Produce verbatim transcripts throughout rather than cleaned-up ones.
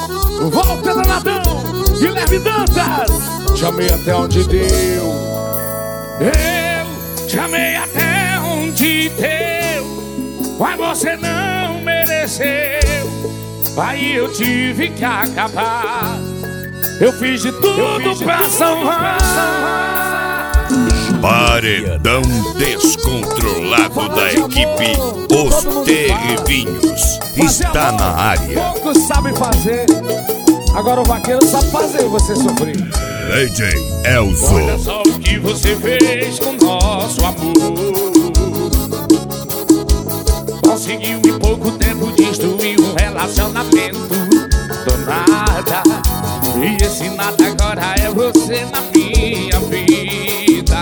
Volta Danadão, Guilherme Dantas. Chamei até onde deu. Eu chamei até onde deu, mas você não mereceu. Aí eu tive que acabar. Eu fiz de tudo pra salvar. Paredão descontrolado da equipe Os Terrivinhos está na área. Poucos sabem fazer, agora o vaqueiro sabe fazer você sofrer. D J Elzo. Olha só o que você fez com nosso amor. Conseguiu em pouco tempo destruir um relacionamento do nada. E esse nada agora é você na minha vida.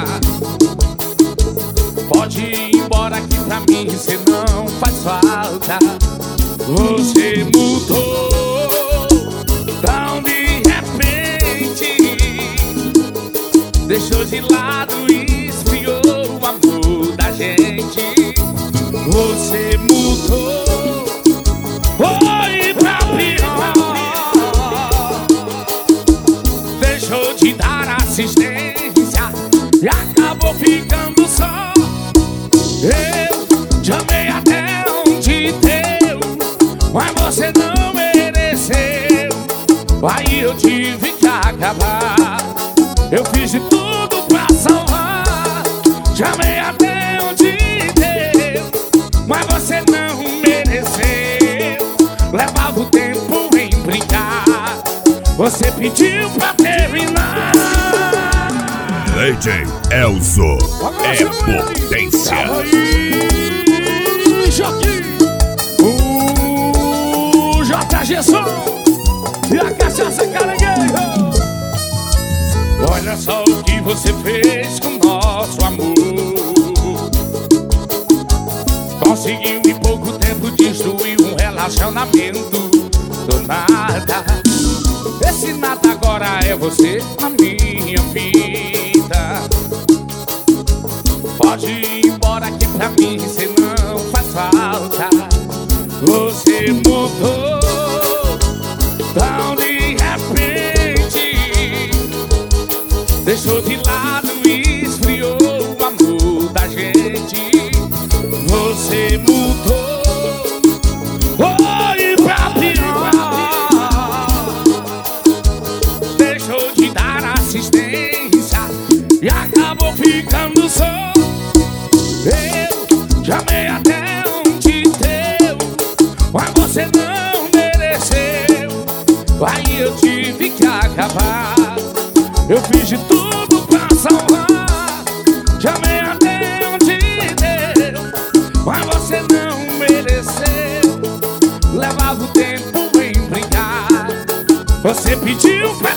Pode ir embora que pra mim você não faz falta. Você mudou tão de repente, deixou de lado e esfriou o amor da gente. Você mudou, foi pra pior, deixou de dar assistência e acabou ficando só. Eu chamei até onde deu, mas você não mereceu. Aí eu tive que acabar. Eu fiz de tudo pra salvar. Chamei até onde deu, mas você não mereceu. Levava o tempo em brincar, você pediu pra terminar. D J Elzo é potência. O J G Som e a cachaça caranguejo. Olha só o que você fez com nosso amor. Conseguiu em pouco tempo destruir um relacionamento do nada. Esse nada agora é você, a minha vida. Pode ir embora que pra mim você não faz falta. Você mudou tão de repente, deixou de lado e esfriou o amor da gente. Você mudou, foi pra pior, deixou de dar assistência e acabou ficando só. Eu chamei até onde deu, mas você não mereceu. Aí eu tive que acabar. Eu fiz de tudo pra salvar. Chamei até onde deu, mas você não mereceu. Levava o tempo em brincar, você pediu pra